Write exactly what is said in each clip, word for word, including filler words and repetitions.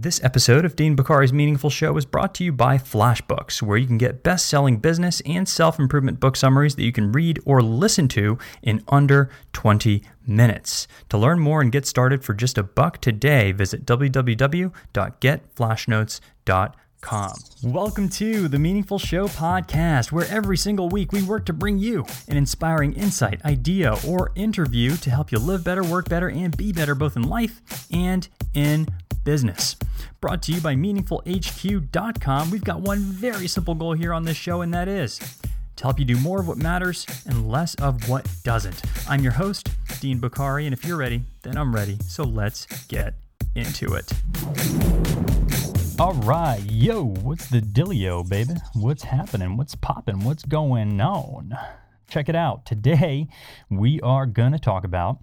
This episode of Dean Bokhari's Meaningful Show is brought to you by FlashBooks, where you can get best-selling business and self-improvement book summaries that you can read or listen to in under twenty minutes. To learn more and get started for just a buck today, visit w w w dot get flash notes dot com. Welcome to the Meaningful Show podcast, where every single week we work to bring you an inspiring insight, idea, or interview to help you live better, work better, and be better both in life and in business. Brought to you by meaningful h q dot com. We've got one very simple goal here on this show, and that is to help you do more of what matters and less of what doesn't. I'm your host, Dean Bokhari, and if you're ready, then I'm ready. So let's get into it. All right, yo, what's the dealio, baby? What's happening? What's popping? What's going on? Check it out. Today, we are going to talk about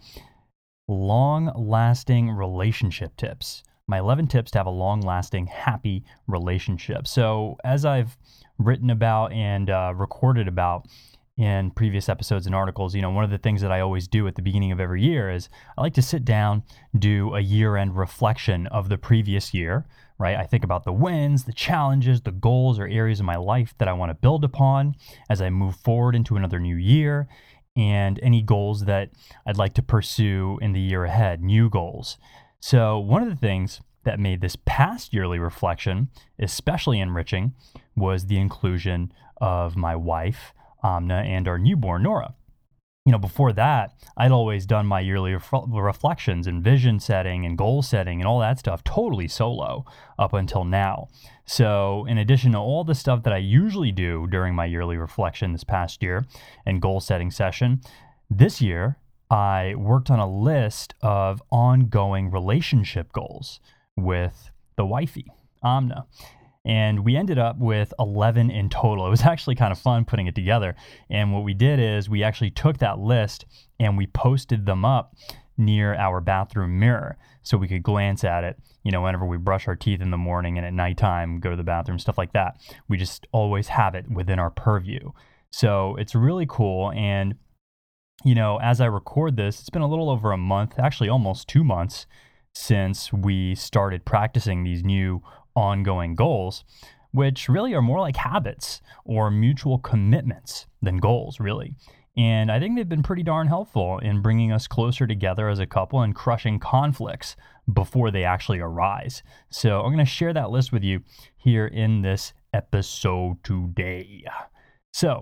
long-lasting relationship tips. My eleven tips to have a long-lasting, happy relationship. So as I've written about and uh, recorded about in previous episodes and articles, you know, one of the things that I always do at the beginning of every year is I like to sit down, do a year-end reflection of the previous year, right? I think about the wins, the challenges, the goals or areas of my life that I want to build upon as I move forward into another new year, and any goals that I'd like to pursue in the year ahead, new goals. So one of the things that made this past yearly reflection especially enriching was the inclusion of my wife, Amna, and our newborn, Nora. You know, before that, I'd always done my yearly ref- reflections and vision setting and goal setting and all that stuff totally solo up until now. So in addition to all the stuff that I usually do during my yearly reflection this past year and goal setting session, this year, I worked on a list of ongoing relationship goals with the wifey, Amna. And we ended up with eleven in total. It was actually kind of fun putting it together. And what we did is we actually took that list and we posted them up near our bathroom mirror so we could glance at it, you know, whenever we brush our teeth in the morning and at nighttime, go to the bathroom, stuff like that. We just always have it within our purview. So it's really cool. And you know, as I record this, it's been a little over a month, actually almost two months since we started practicing these new ongoing goals, which really are more like habits or mutual commitments than goals, really. And I think they've been pretty darn helpful in bringing us closer together as a couple and crushing conflicts before they actually arise. So I'm going to share that list with you here in this episode today. So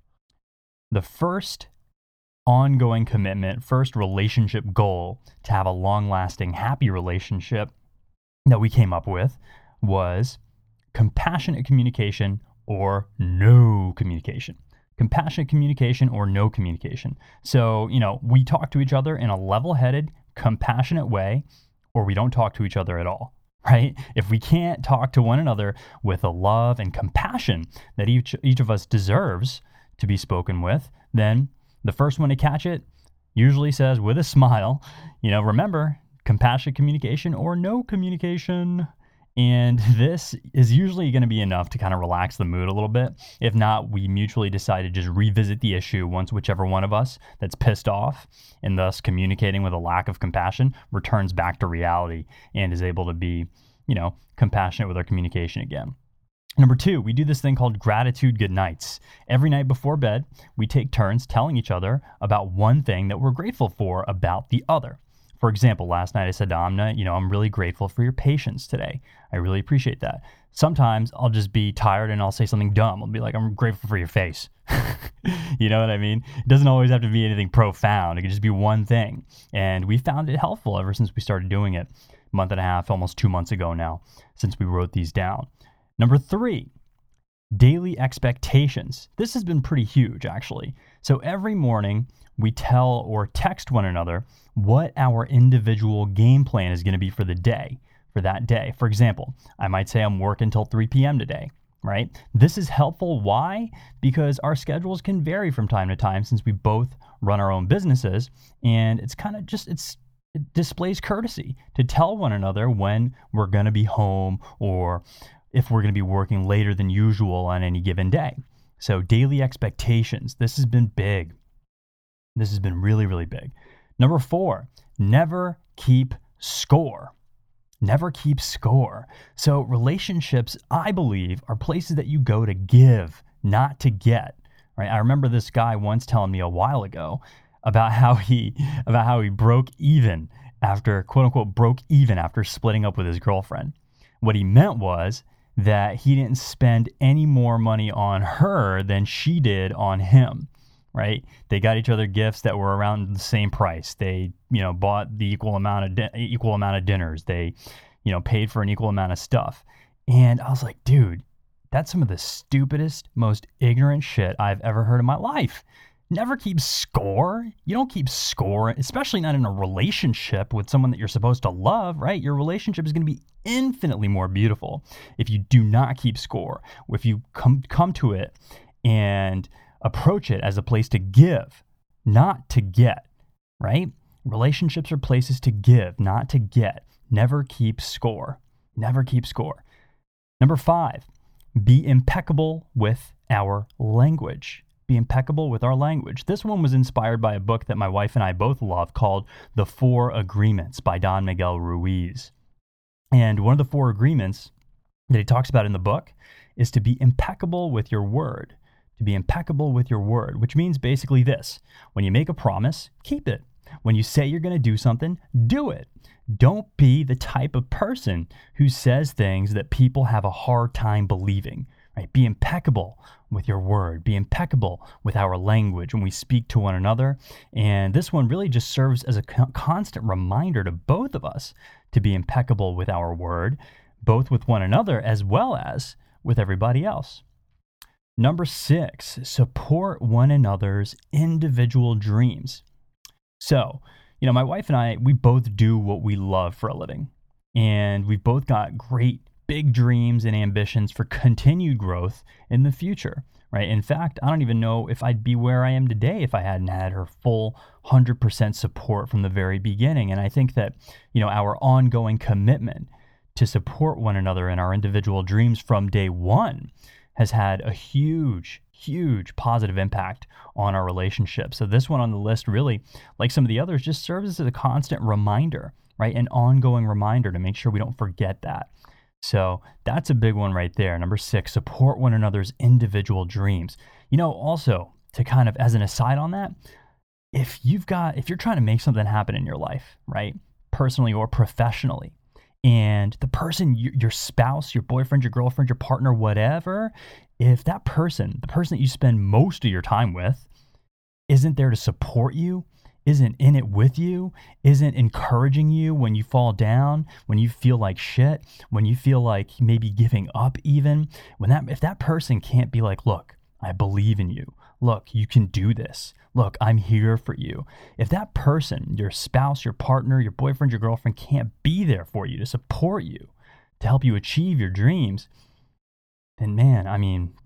the first ongoing commitment, first relationship goal to have a long-lasting, happy relationship that we came up with was compassionate communication or no communication. Compassionate communication or no communication. So, you know, we talk to each other in a level-headed, compassionate way, or we don't talk to each other at all, right? If we can't talk to one another with the love and compassion that each each of us deserves to be spoken with, then the first one to catch it usually says with a smile, you know, remember, compassionate communication or no communication. And this is usually going to be enough to kind of relax the mood a little bit. If not, we mutually decide to just revisit the issue once whichever one of us that's pissed off and thus communicating with a lack of compassion returns back to reality and is able to be, you know, compassionate with our communication again. Number two, we do this thing called gratitude good nights. Every night before bed, we take turns telling each other about one thing that we're grateful for about the other. For example, last night I said to Amna, you know, I'm really grateful for your patience today. I really appreciate that. Sometimes I'll just be tired and I'll say something dumb. I'll be like, I'm grateful for your face. You know what I mean? It doesn't always have to be anything profound. It can just be one thing. And we found it helpful ever since we started doing it a month and a half, almost two months ago now, since we wrote these down. Number three, daily expectations. This has been pretty huge, actually. So every morning, we tell or text one another what our individual game plan is going to be for the day, for that day. For example, I might say I'm working until three p.m. today, right? This is helpful. Why? Because our schedules can vary from time to time since we both run our own businesses, and it's kind of just, it's it displays courtesy to tell one another when we're going to be home or if we're going to be working later than usual on any given day. So daily expectations. This has been big. This has been really, really big. Number four, never keep score. never keep score. So relationships, I believe, are places that you go to give, not to get, right? I remember this guy once telling me a while ago about how he about how he broke even after, quote unquote, broke even after splitting up with his girlfriend. What he meant was that he didn't spend any more money on her than she did on him, right? They got each other gifts that were around the same price. They, you know, bought the equal amount of di- equal amount of dinners. They, you know, paid for an equal amount of stuff. And I was like, dude, that's some of the stupidest, most ignorant shit I've ever heard in my life. Never keep score. You don't keep score, especially not in a relationship with someone that you're supposed to love, right? Your relationship is going to be infinitely more beautiful if you do not keep score. If you come come to it and approach it as a place to give, not to get, right? Relationships are places to give, not to get. Never keep score. Never keep score. Number five, be impeccable with our language. Be impeccable with our language. This one was inspired by a book that my wife and I both love called The Four Agreements by Don Miguel Ruiz. And one of the four agreements that he talks about in the book is to be impeccable with your word. To be impeccable with your word, which means basically this. When you make a promise, keep it. When you say you're going to do something, do it. Don't be the type of person who says things that people have a hard time believing. Right? Be impeccable with your word. Be impeccable with our language when we speak to one another. And this one really just serves as a co- constant reminder to both of us to be impeccable with our word, both with one another as well as with everybody else. Number six, support one another's individual dreams. So, you know, my wife and I, we both do what we love for a living. And we've both got great big dreams and ambitions for continued growth in the future, right? In fact, I don't even know if I'd be where I am today if I hadn't had her full one hundred percent support from the very beginning. And I think that, you know, our ongoing commitment to support one another in our individual dreams from day one has had a huge, huge positive impact on our relationship. So this one on the list really, like some of the others, just serves as a constant reminder, right? An ongoing reminder to make sure we don't forget that. So that's a big one right there. Number six, support one another's individual dreams. You know, also to kind of as an aside on that, if you've got, if you're trying to make something happen in your life, right, personally or professionally, and the person, your spouse, your boyfriend, your girlfriend, your partner, whatever, if that person, the person that you spend most of your time with, isn't there to support you, isn't in it with you, isn't encouraging you when you fall down, when you feel like shit, when you feel like maybe giving up even, when that if that person can't be like, look, I believe in you. Look, you can do this. Look, I'm here for you. If that person, your spouse, your partner, your boyfriend, your girlfriend can't be there for you to support you, to help you achieve your dreams, then man, I mean,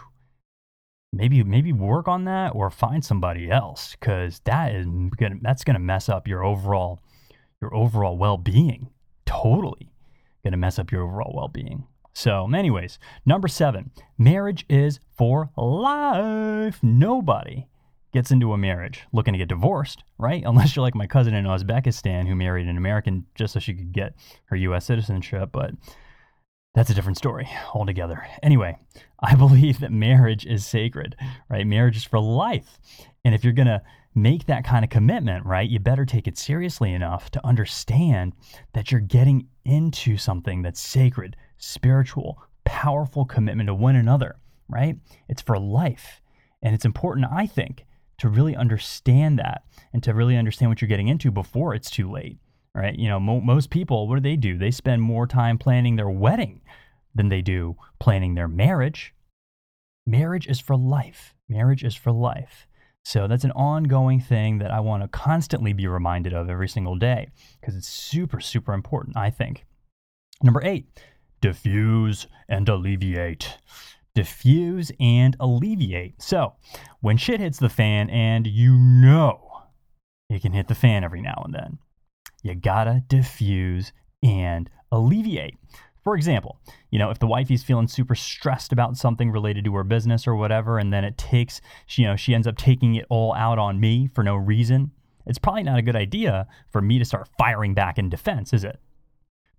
Maybe maybe work on that or find somebody else, because that is gonna that's gonna mess up your overall your overall well-being. Totally gonna mess up your overall well-being. So, anyways, number seven, marriage is for life. Nobody gets into a marriage looking to get divorced, right? Unless you're like my cousin in Uzbekistan who married an American just so she could get her U S citizenship, but that's a different story altogether. Anyway, I believe that marriage is sacred, right? Marriage is for life. And if you're going to make that kind of commitment, right, you better take it seriously enough to understand that you're getting into something that's sacred, spiritual, powerful commitment to one another, right? It's for life. And it's important, I think, to really understand that and to really understand what you're getting into before it's too late. Right? You know, mo- most people, what do they do? They spend more time planning their wedding than they do planning their marriage. Marriage is for life. Marriage is for life. So that's an ongoing thing that I want to constantly be reminded of every single day because it's super, super important, I think. Number eight, diffuse and alleviate. Diffuse and alleviate. So when shit hits the fan, and you know it can hit the fan every now and then, you gotta diffuse and alleviate. For example, you know, if the wifey's feeling super stressed about something related to her business or whatever, and then it takes, you know, she ends up taking it all out on me for no reason, it's probably not a good idea for me to start firing back in defense, is it?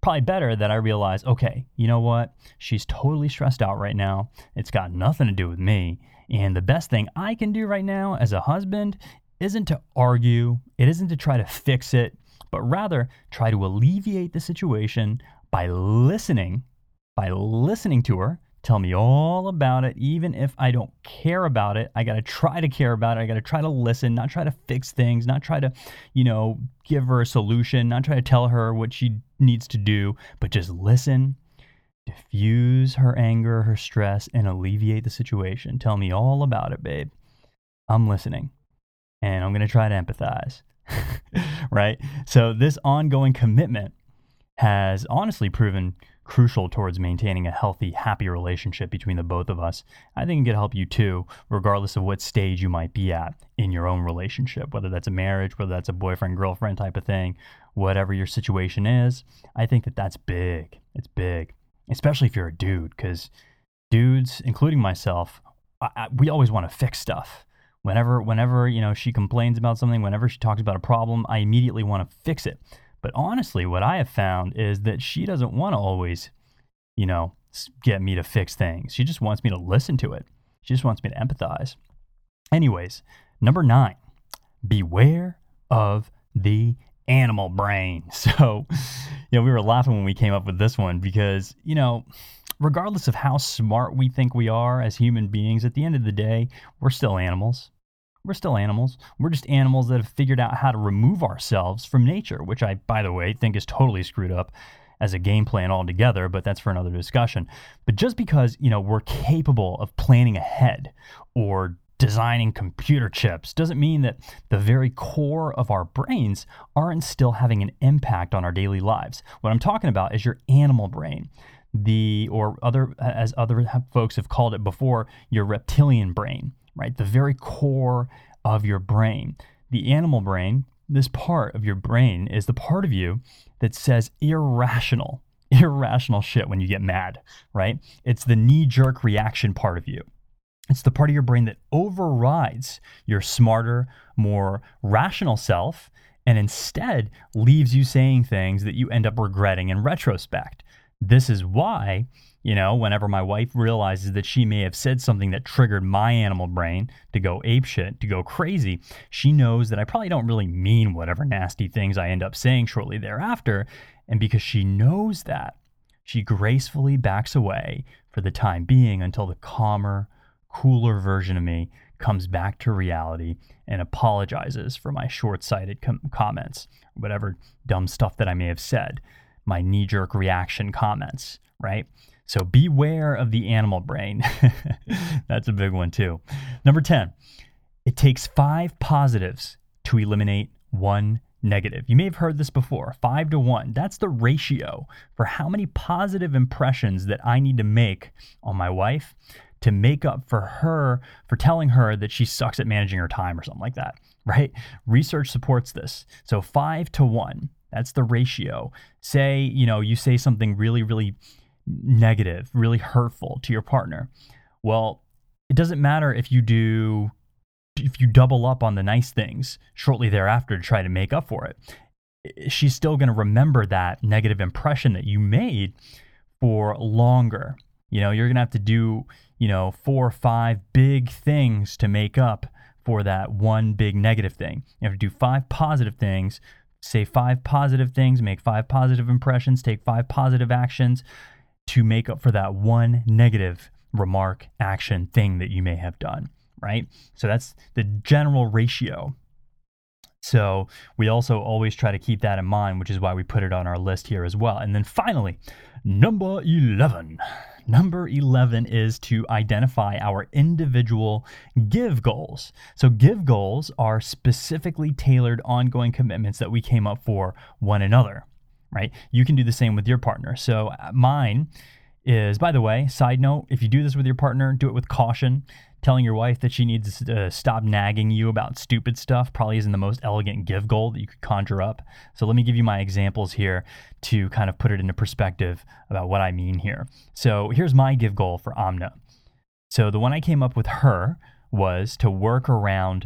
probably better that I realize, okay, you know what? She's totally stressed out right now. It's got nothing to do with me. And the best thing I can do right now as a husband isn't to argue. It isn't to try to fix it, but rather try to alleviate the situation by listening, by listening to her. Tell me all about it. Even if I don't care about it, I got to try to care about it. I got to try to listen, not try to fix things, not try to, you know, give her a solution, not try to tell her what she needs to do, but just listen, diffuse her anger, her stress, and alleviate the situation. Tell me all about it, babe. I'm listening, and I'm going to try to empathize, right? So this ongoing commitment has honestly proven crucial towards maintaining a healthy, happy relationship between the both of us. I think it can help you too, regardless of what stage you might be at in your own relationship, whether that's a marriage, whether that's a boyfriend, girlfriend type of thing, whatever your situation is. I think that that's big. It's big, especially if you're a dude, because dudes, including myself, I, I, we always want to fix stuff. Whenever, whenever, you know, she complains about something, whenever she talks about a problem, I immediately want to fix it. But honestly, what I have found is that she doesn't want to always, you know, get me to fix things. She just wants me to listen to it. She just wants me to empathize. Anyways, number nine, beware of the animal brain. So, you know, we were laughing when we came up with this one because, you know, regardless of how smart we think we are as human beings, at the end of the day, we're still animals. We're still animals. We're just animals that have figured out how to remove ourselves from nature, which I, by the way, think is totally screwed up as a game plan altogether, but that's for another discussion. But just because, you know, we're capable of planning ahead or designing computer chips doesn't mean that the very core of our brains aren't still having an impact on our daily lives. What I'm talking about is your animal brain. The, or other, as other folks have called it before, your reptilian brain. Right? The very core of your brain. The animal brain, this part of your brain is the part of you that says irrational, irrational shit when you get mad, right? It's the knee-jerk reaction part of you. It's the part of your brain that overrides your smarter, more rational self and instead leaves you saying things that you end up regretting in retrospect. This is why, you know, whenever my wife realizes that she may have said something that triggered my animal brain to go apeshit, to go crazy, she knows that I probably don't really mean whatever nasty things I end up saying shortly thereafter. And because she knows that, she gracefully backs away for the time being until the calmer, cooler version of me comes back to reality and apologizes for my short-sighted com- comments, whatever dumb stuff that I may have said, my knee-jerk reaction comments, right? So beware of the animal brain. That's a big one too. Number ten, it takes five positives to eliminate one negative. You may have heard this before, five to one. That's the ratio for how many positive impressions that I need to make on my wife to make up for her, for telling her that she sucks at managing her time or something like that, right? Research supports this. So five to one, that's the ratio. Say, you know, you say something really, really negative, really hurtful to your partner. Well, it doesn't matter if you do, if you double up on the nice things shortly thereafter to try to make up for it. She's still going to remember that negative impression that you made for longer. You know, you're going to have to do, you know, four or five big things to make up for that one big negative thing. You have to do five positive things, say five positive things, make five positive impressions, take five positive actions to make up for that one negative remark, action, thing that you may have done, right? So that's the general ratio. So we also always try to keep that in mind, which is why we put it on our list here as well. And then finally, number eleven. Number eleven is to identify our individual give goals. So give goals are specifically tailored ongoing commitments that we came up for one another, right? You can do the same with your partner. So mine is, by the way, side note, if you do this with your partner, do it with caution. Telling your wife that she needs to stop nagging you about stupid stuff probably isn't the most elegant give goal that you could conjure up. So let me give you my examples here to kind of put it into perspective about what I mean here. So here's my give goal for Amna. So the one I came up with her was to work around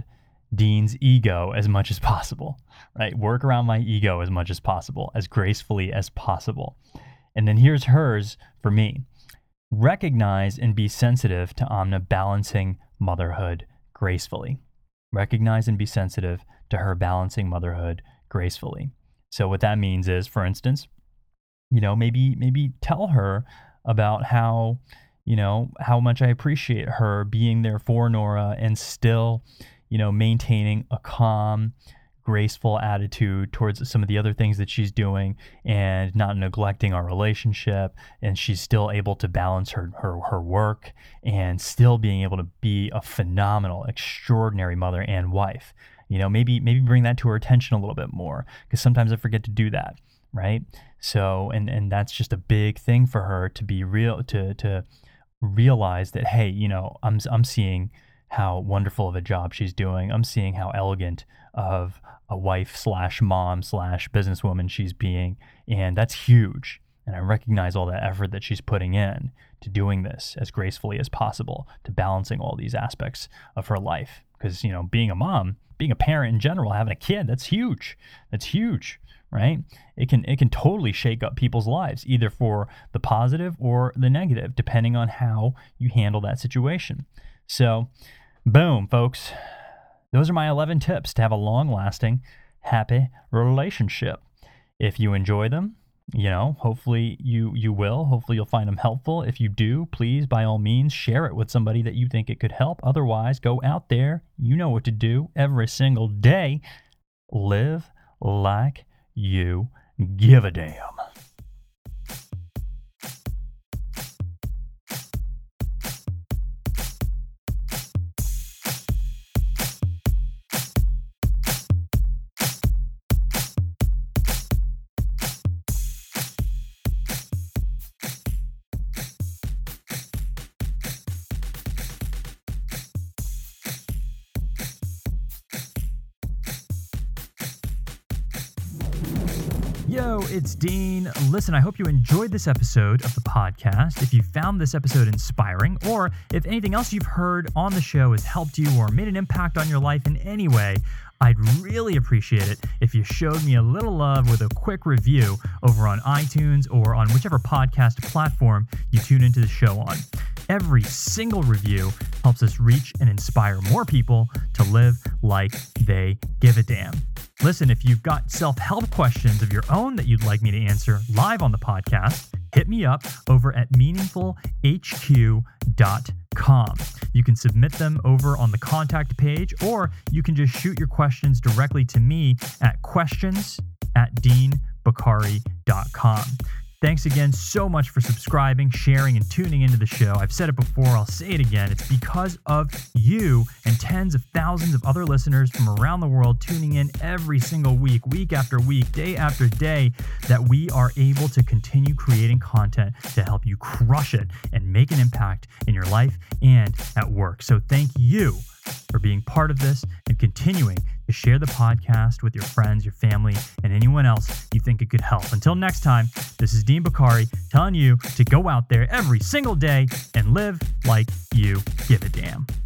Dean's ego as much as possible, right? Work around my ego as much as possible, as gracefully as possible. And then here's hers for me. Recognize and be sensitive to Amna balancing motherhood gracefully. Recognize and be sensitive to her balancing motherhood gracefully. So what that means is, for instance, you know, maybe maybe tell her about how, you know, how much I appreciate her being there for Nora and still, you know, maintaining a calm, graceful attitude towards some of the other things that she's doing and not neglecting our relationship. And she's still able to balance her, her, her work and still being able to be a phenomenal, extraordinary mother and wife. You know, maybe, maybe bring that to her attention a little bit more, because sometimes I forget to do that. Right. So, and, and that's just a big thing for her to be real, to, to realize that, hey, you know, I'm, I'm seeing how wonderful of a job she's doing. I'm seeing how elegant of a wife slash mom slash businesswoman she's being. And that's huge. And I recognize all that effort that she's putting in to doing this as gracefully as possible, to balancing all these aspects of her life. Because, you know, being a mom, being a parent in general, having a kid, that's huge. That's huge, right? It can, it can totally shake up people's lives, either for the positive or the negative, depending on how you handle that situation. So, boom, folks. Those are my eleven tips to have a long-lasting, happy relationship. If you enjoy them, you know, hopefully you you will. Hopefully you'll find them helpful. If you do, please, by all means, share it with somebody that you think it could help. Otherwise, go out there. You know what to do every single day. Live like you give a damn. Yo, it's Dean. Listen, I hope you enjoyed this episode of the podcast. If you found this episode inspiring, or if anything else you've heard on the show has helped you or made an impact on your life in any way, I'd really appreciate it if you showed me a little love with a quick review over on iTunes or on whichever podcast platform you tune into the show on. Every single review helps us reach and inspire more people to live like they give a damn. Listen, if you've got self-help questions of your own that you'd like me to answer live on the podcast, hit me up over at meaningful h q dot com. You can submit them over on the contact page, or you can just shoot your questions directly to me at questions at dean bokhari dot com. Thanks again so much for subscribing, sharing, and tuning into the show. I've said it before, I'll say it again. It's because of you and tens of thousands of other listeners from around the world tuning in every single week, week after week, day after day, that we are able to continue creating content to help you crush it and make an impact in your life and at work. So thank you for being part of this and continuing to share the podcast with your friends, your family, and anyone else you think it could help. Until next time, this is Dean Bokhari telling you to go out there every single day and live like you give a damn.